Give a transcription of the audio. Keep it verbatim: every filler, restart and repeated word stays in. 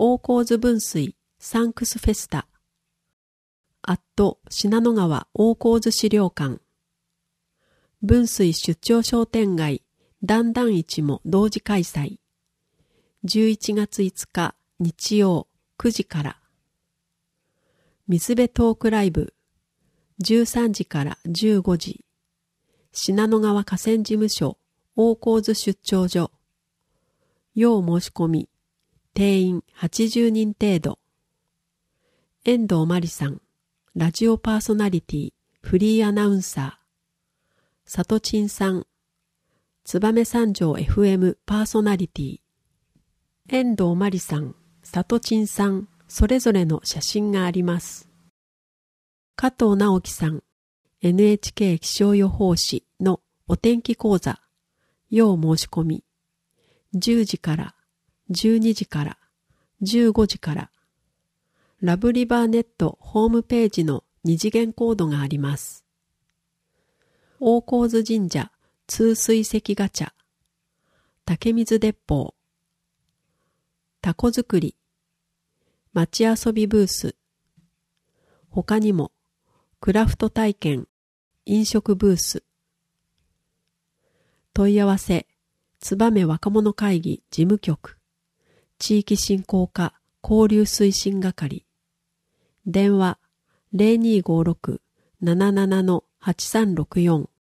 大河津分水サンクスフェスタ。アット信濃川大河津資料館。分水出張商店街段々市も同時開催。じゅういちがついつか日曜くじから。水辺トークライブじゅうさんじからじゅうごじ。信濃川河川事務所大河津出張所。要申し込み。定員はちじゅうにん程度。遠藤真理さん、ラジオパーソナリティ、フリーアナウンサー。さとちんさん、燕三条 エフエム パーソナリティ。遠藤真理さん、さとちんさん、それぞれの写真があります。加藤直樹さん、エヌエイチケー 気象予報士のお天気講座、要申し込み。じゅうじから、じゅうにじから、じゅうごじから。ラブリバーネットホームページの二次元コードがあります。大河津神社通水石ガチャ。竹水鉄砲。タコ作り。町遊びブース。他にも、クラフト体験、飲食ブース。問い合わせ、燕若者会議事務局。地域振興課交流推進係。電話 ゼロにーごーろく なななな はちさんろくよん